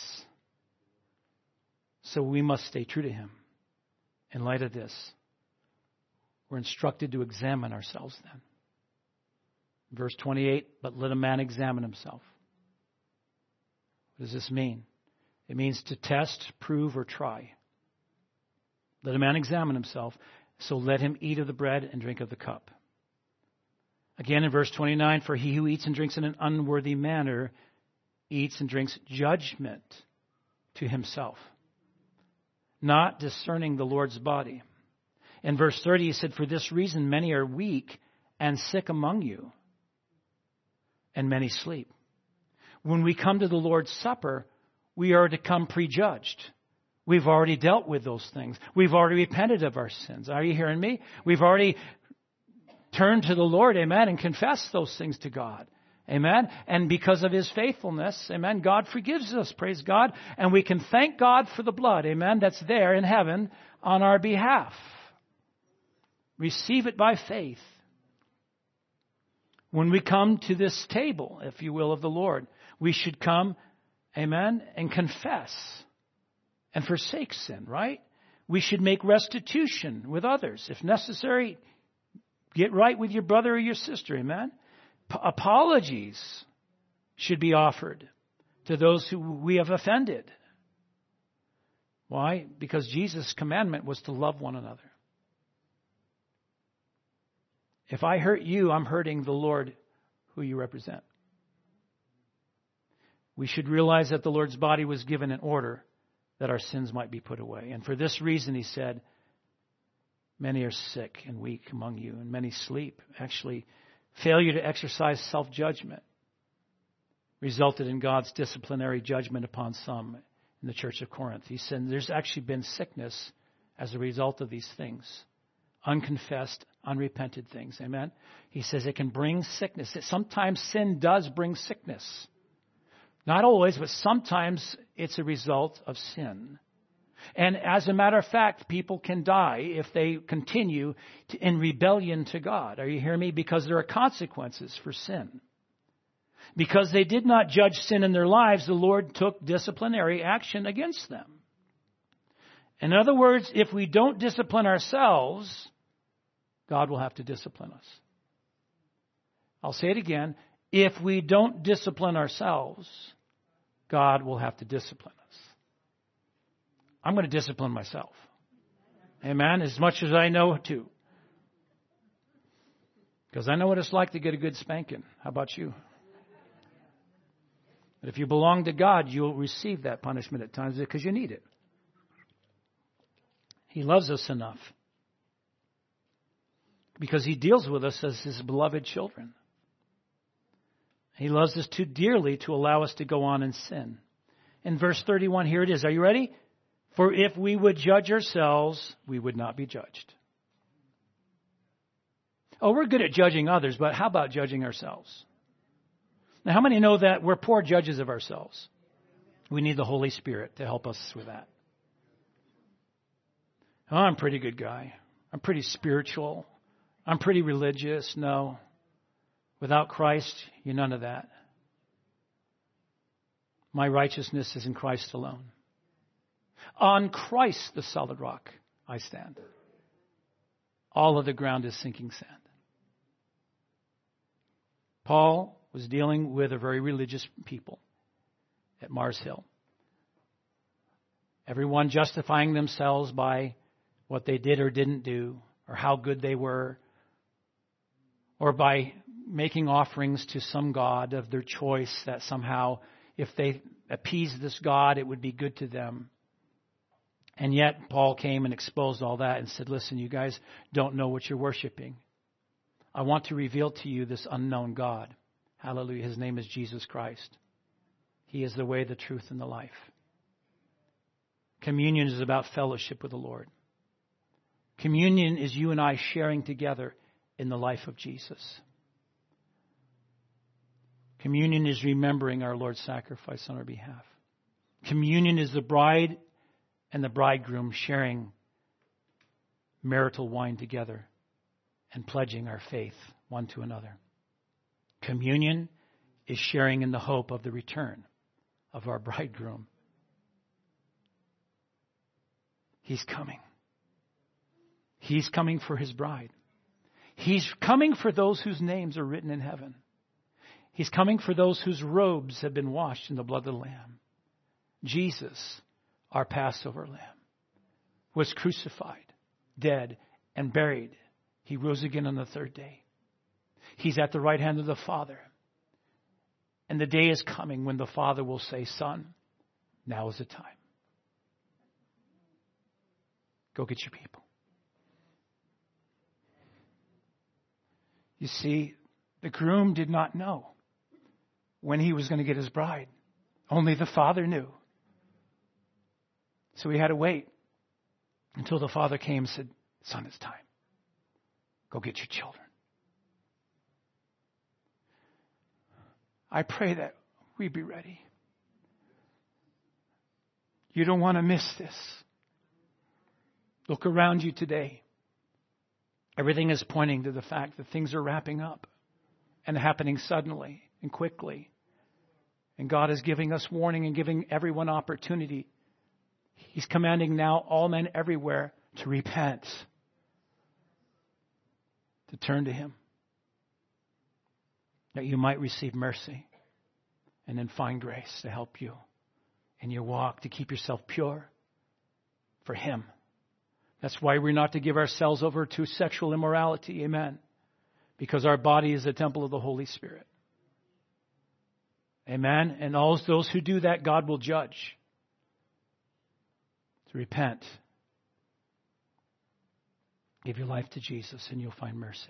So we must stay true to Him. In light of this, we're instructed to examine ourselves then. Verse 28, but let a man examine himself. What does this mean? It means to test, prove, or try. Let a man examine himself, so let him eat of the bread and drink of the cup. Again in verse 29, for he who eats and drinks in an unworthy manner eats and drinks judgment to himself, not discerning the Lord's body. In verse 30, he said, for this reason many are weak and sick among you, and many sleep. When we come to the Lord's Supper, we are to come prejudged. We've already dealt with those things. We've already repented of our sins. Are you hearing me? We've already turned to the Lord, amen, and confessed those things to God. Amen. And because of His faithfulness, amen, God forgives us, praise God. And we can thank God for the blood, amen, that's there in heaven on our behalf. Receive it by faith. When we come to this table, if you will, of the Lord, we should come, amen, and confess and forsake sin, right? We should make restitution with others. If necessary, get right with your brother or your sister, amen? Apologies should be offered to those who we have offended. Why? Because Jesus' commandment was to love one another. If I hurt you, I'm hurting the Lord who you represent. We should realize that the Lord's body was given in order that our sins might be put away. And for this reason, He said, Many are sick and weak among you, and many sleep. Actually, failure to exercise self-judgment resulted in God's disciplinary judgment upon some in the church of Corinth. He said there's actually been sickness as a result of these things. Unconfessed, unrepented things. Amen? He says it can bring sickness. Sometimes sin does bring sickness. Not always, but sometimes it's a result of sin. And as a matter of fact, people can die if they continue in rebellion to God. Are you hearing me? Because there are consequences for sin. Because they did not judge sin in their lives, the Lord took disciplinary action against them. In other words, if we don't discipline ourselves, God will have to discipline us. I'll say it again. If we don't discipline ourselves, God will have to discipline us. I'm going to discipline myself. Amen? As much as I know to. Because I know what it's like to get a good spanking. How about you? But if you belong to God, you'll receive that punishment at times because you need it. He loves us enough. Because He deals with us as His beloved children. He loves us too dearly to allow us to go on in sin. In verse 31, here it is. Are you ready? For if we would judge ourselves, we would not be judged. Oh, we're good at judging others, but how about judging ourselves? Now, how many know that we're poor judges of ourselves? We need the Holy Spirit to help us with that. Oh, I'm a pretty good guy. I'm pretty spiritual. I'm pretty religious. No. Without Christ, you're none of that. My righteousness is in Christ alone. On Christ, the solid rock, I stand. All of the ground is sinking sand. Paul was dealing with a very religious people at Mars Hill. Everyone justifying themselves by what they did or didn't do, or how good they were, or by making offerings to some god of their choice that somehow, if they appease this god, it would be good to them. And yet, Paul came and exposed all that and said, listen, you guys don't know what you're worshiping. I want to reveal to you this unknown God. Hallelujah. His name is Jesus Christ. He is the way, the truth, and the life. Communion is about fellowship with the Lord. Communion is you and I sharing together in the life of Jesus. Communion is remembering our Lord's sacrifice on our behalf. Communion is the bride and the bridegroom sharing marital wine together and pledging our faith one to another. Communion is sharing in the hope of the return of our bridegroom. He's coming. He's coming for His bride. He's coming for those whose names are written in heaven. He's coming for those whose robes have been washed in the blood of the Lamb. Jesus, our Passover Lamb, was crucified, dead, and buried. He rose again on the third day. He's at the right hand of the Father. And the day is coming when the Father will say, Son, now is the time. Go get your people. You see, the groom did not know when he was going to get his bride. Only the Father knew. So he had to wait until the Father came and said, Son, it's time. Go get your children. I pray that we be ready. You don't want to miss this. Look around you today. Everything is pointing to the fact that things are wrapping up and happening suddenly and quickly. And God is giving us warning and giving everyone opportunity. He's commanding now all men everywhere to repent, to turn to Him, that you might receive mercy and then find grace to help you in your walk, to keep yourself pure for Him. That's why we're not to give ourselves over to sexual immorality. Amen. Because our body is a temple of the Holy Spirit. Amen. And all those who do that, God will judge. To repent. Give your life to Jesus and you'll find mercy.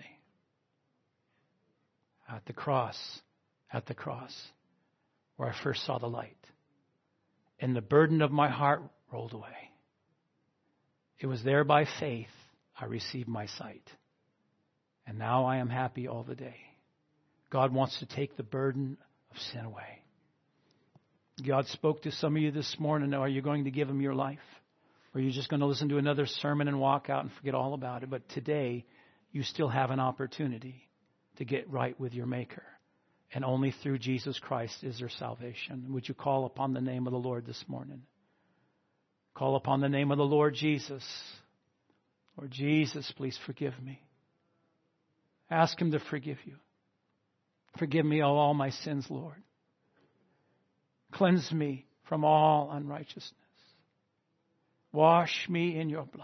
At the cross, where I first saw the light, and the burden of my heart rolled away. It was there by faith I received my sight. And now I am happy all the day. God wants to take the burden of sin away. God spoke to some of you this morning. Are you going to give Him your life? Or are you just going to listen to another sermon and walk out and forget all about it? But today, you still have an opportunity to get right with your Maker. And only through Jesus Christ is there salvation. Would you call upon the name of the Lord this morning? Call upon the name of the Lord Jesus. Lord Jesus, please forgive me. Ask Him to forgive you. Forgive me of all my sins, Lord. Cleanse me from all unrighteousness. Wash me in your blood.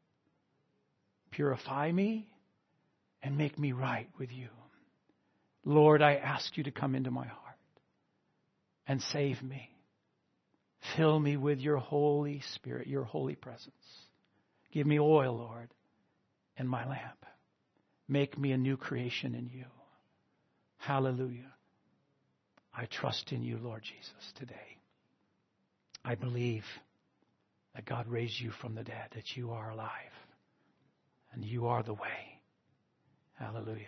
Purify me and make me right with you. Lord, I ask you to come into my heart and save me. Fill me with your Holy Spirit, your holy presence. Give me oil, Lord, in my lamp. Make me a new creation in you. Hallelujah. I trust in you, Lord Jesus, today. I believe that God raised you from the dead, that you are alive, and you are the way. Hallelujah.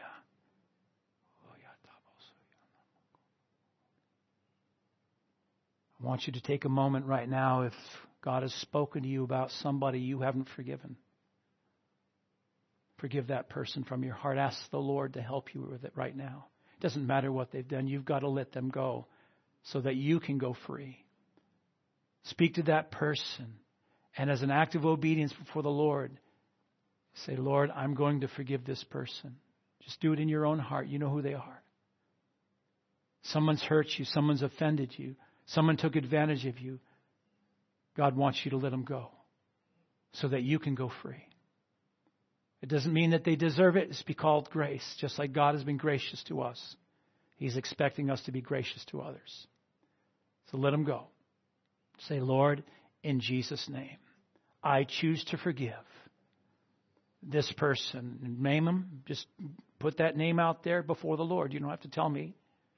I want you to take a moment right now if God has spoken to you about somebody you haven't forgiven. Forgive that person from your heart. Ask the Lord to help you with it right now. It doesn't matter what they've done. You've got to let them go so that you can go free. Speak to that person. And as an act of obedience before the Lord, say, Lord, I'm going to forgive this person. Just do it in your own heart. You know who they are. Someone's hurt you. Someone's offended you. Someone took advantage of you. God wants you to let them go so that you can go free. It doesn't mean that they deserve it. It's called grace. Just like God has been gracious to us, He's expecting us to be gracious to others. So let them go. Say, Lord, in Jesus' name, I choose to forgive this person. Name them. Just put that name out there before the Lord. You don't have to tell me.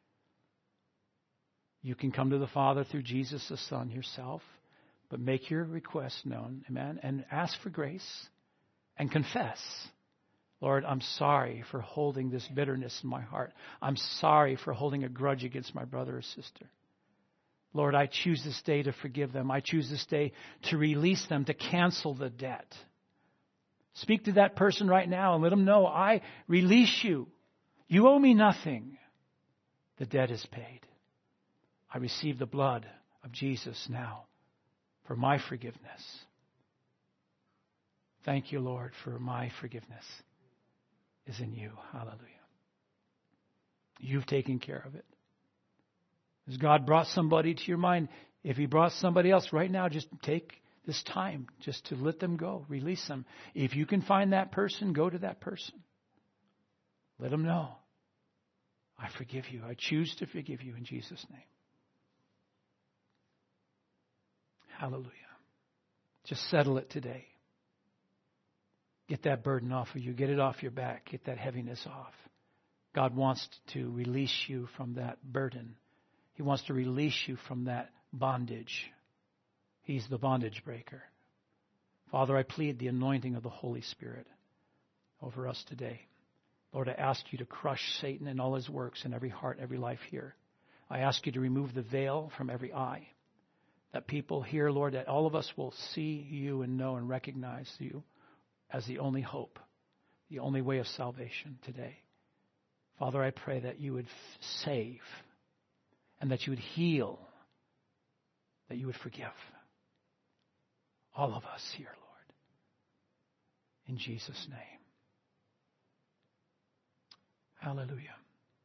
You can come to the Father through Jesus the Son yourself, but make your request known, amen, and ask for grace and confess. Lord, I'm sorry for holding this bitterness in my heart. I'm sorry for holding a grudge against my brother or sister. Lord, I choose this day to forgive them. I choose this day to release them, to cancel the debt. Speak to that person right now and let them know, I release you. You owe me nothing. The debt is paid. I receive the blood of Jesus now for my forgiveness. Thank you, Lord, for my forgiveness is in you. Hallelujah. You've taken care of it. As God brought somebody to your mind, if He brought somebody else right now, just take this time just to let them go. Release them. If you can find that person, go to that person. Let them know. I forgive you. I choose to forgive you in Jesus' name. Hallelujah. Just settle it today. Get that burden off of you. Get it off your back. Get that heaviness off. God wants to release you from that burden. He wants to release you from that bondage. He's the bondage breaker. Father, I plead the anointing of the Holy Spirit over us today. Lord, I ask you to crush Satan and all his works in every heart, every life here. I ask you to remove the veil from every eye. That people here, Lord, that all of us will see you and know and recognize you as the only hope, the only way of salvation today. Father, I pray that you would save and that you would heal, that you would forgive all of us here, Lord. In Jesus' name. Hallelujah.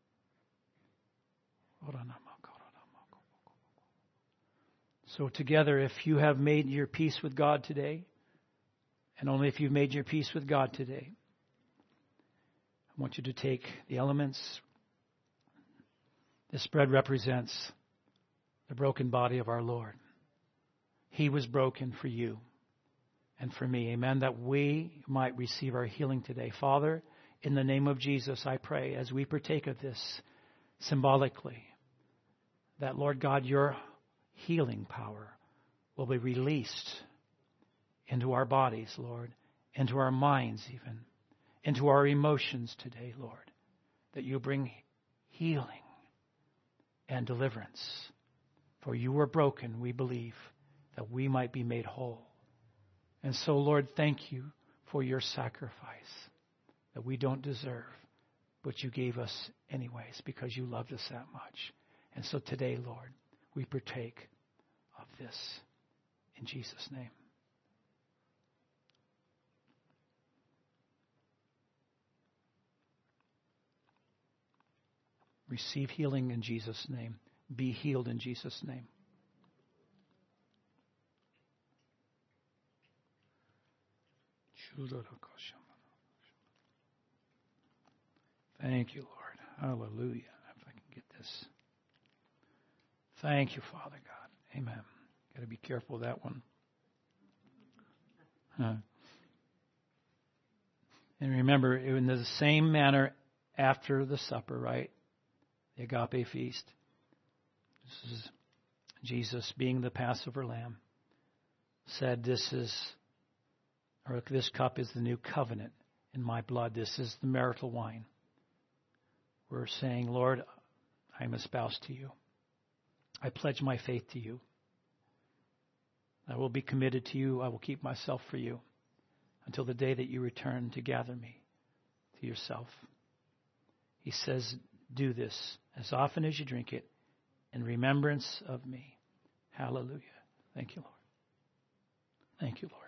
So together, if you have made your peace with God today, and only if you've made your peace with God today, I want you to take the elements. This bread represents the broken body of our Lord. He was broken for you, and for me. Amen. That we might receive our healing today. Father, in the name of Jesus, I pray as we partake of this symbolically, that, Lord God, your healing power will be released into our bodies, Lord, into our minds even, into our emotions today, Lord, that you bring healing and deliverance. For you were broken, we believe, that we might be made whole. And so, Lord, thank you for your sacrifice that we don't deserve, but you gave us anyways because you loved us that much. And so today, Lord, we partake of this in Jesus' name. Receive healing in Jesus' name. Be healed in Jesus' name. Thank you, Lord. Hallelujah. If I can get this. Thank you, Father God. Amen. Got to be careful of that one. And remember, in the same manner after the supper, right? The agape feast. This is Jesus, being the Passover lamb, said, this cup is the new covenant in my blood. This is the marital wine. We're saying, Lord, I am espoused to you. I pledge my faith to you. I will be committed to you. I will keep myself for you until the day that you return to gather me to yourself. He says, do this as often as you drink it in remembrance of me. Hallelujah. Thank you, Lord. Thank you, Lord.